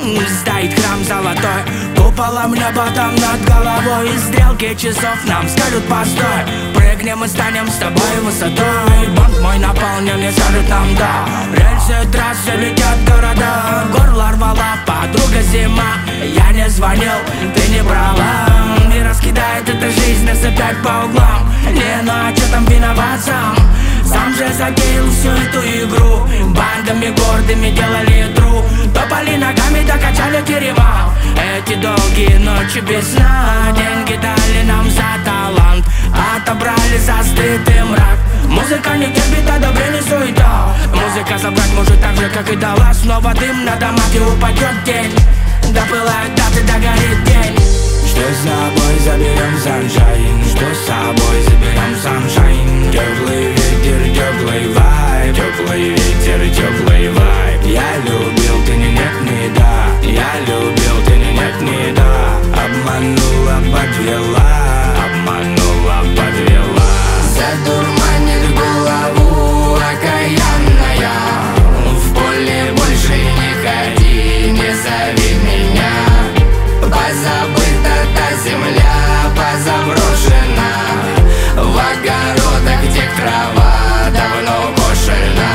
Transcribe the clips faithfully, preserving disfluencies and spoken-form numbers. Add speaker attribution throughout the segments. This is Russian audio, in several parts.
Speaker 1: Стоит храм золотой, куполом небо там над головой. И стрелки часов нам скажут постой. Прыгнем и станем с тобой высотой. Банк мой наполнен и скажет нам да. Рельсы трассы летят города. Горло рвала подруга зима. Я не звонил, ты не брала. И раскидает эта жизнь нас опять по углам. Не, ну а чё там виноват сам? Сам же затеял всю эту игру. Бандами гордыми делали тру. Топали ногами, докачали терема. Эти долгие ночи без сна. Деньги дали нам за талант, отобрали за стыд и мрак. Музыка не терпит одобрение, суета. Музыка забрать может так же, как и дала. Снова дым на домах и упадет тень. Допылают даты, догорит день. Что с собой заберем саншайн? Что с собой заберем саншайн? Теплый ветер, теплый вайб. Теплый ветер, теплый вайб. Я любил, ты не нет, не да. Я любил, ты не нет, не да. Обманула, подвела. Обманула, подвела.
Speaker 2: Задурманит голову окаянная. В поле больше не ходи, не зови меня. Позабыта та земля, позаброшена. В огородах, где трава давно кошена.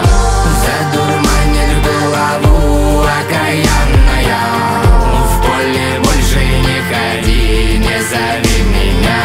Speaker 2: Задурманит голову окаянная. В поле больше не ходи, не зови меня.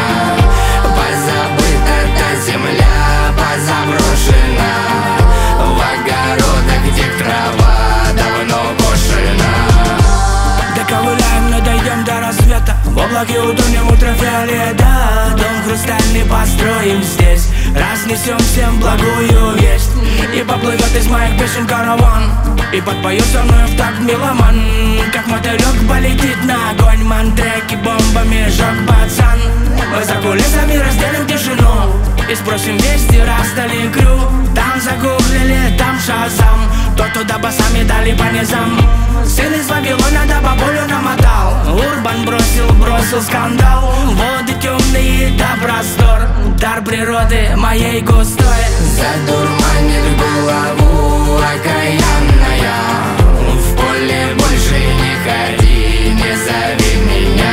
Speaker 2: Позабыта та земля, позаброшена. В огородах, где трава давно кошена.
Speaker 1: Доковыляем, но дойдем до рассвета. В облаке утонем ультрафиолета. Дом хрустальный построим здесь. Разнесем всем благую весть. И поплывет из моих песен караван. И подпоет со мной в такт меломан. Как мотылек полетит на огонь. Мантреки бомбами жёг пацан. Мы за кулисами разделим тишину. И спросим вести, раздали крю. Там загуглили, там шазам. То туда басами дали по низам. Сын из Вавилона до бабулю намотал. Урбан бросил, бросил скандал. Воды темные да простор. Дар природы моей густой.
Speaker 2: Задурманит голову окаянная. В поле больше не ходи, не зови меня.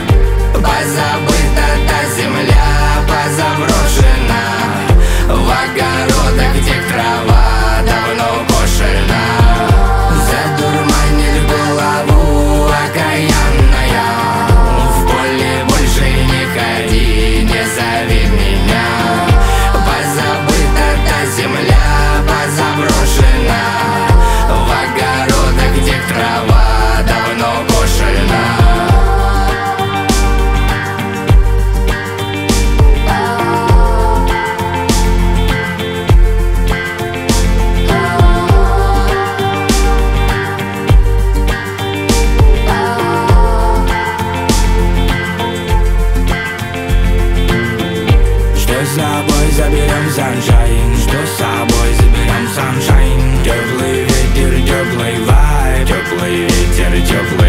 Speaker 2: Позабыта та земля, позаброшена. В огородах, где трава давно кошена. Задурманит голову окаянная. В поле больше не ходи, не зови меня. Позабыта та земля, позаброшена. В огородах, где трава давно кошена.
Speaker 1: С собой заберем саншайн. Что с собой заберем саншайн? Теплый ветер, теплый вайб. Теплый ветер, теплый